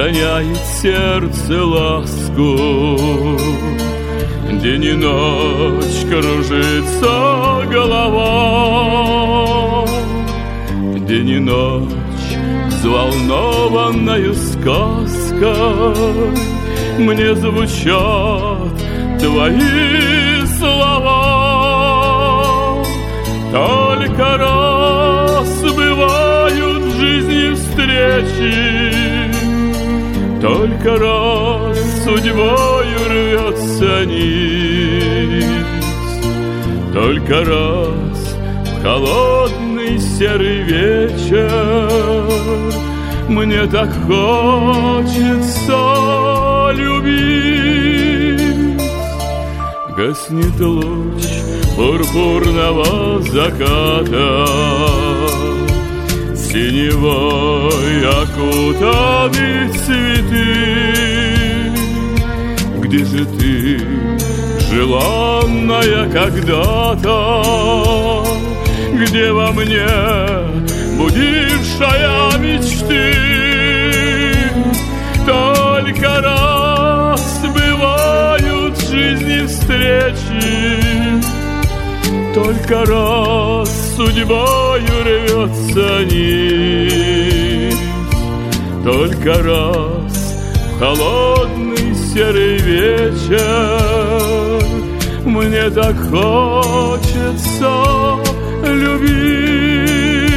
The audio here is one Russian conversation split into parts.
роняет сердце ласку. День и ночь кружится голова, день и ночь взволнованною сказкой мне звучат твои слова. Только раз бывают в жизни встречи, только раз судьбою рвется нить, только раз в холодный серый вечер мне так хочется любить. Гаснет луч пурпурного заката, синевой окутаны цветы. Где же ты, желанная когда-то? Где во мне будившая мечты? Только раз бывают в жизни встречи, только раз судьбою рвется нить, только раз в холодный серый вечер мне так хочется любить.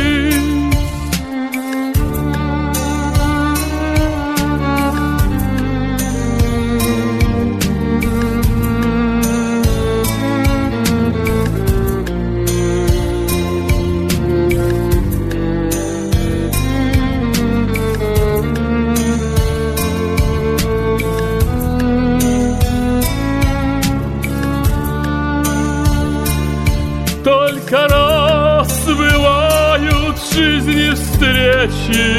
Только раз бывают в жизни встречи,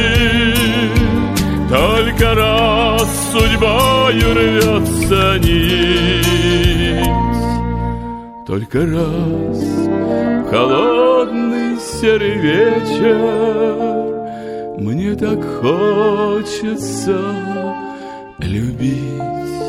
только раз судьбою рвется нить, только раз в холодный серый вечер мне так хочется любить.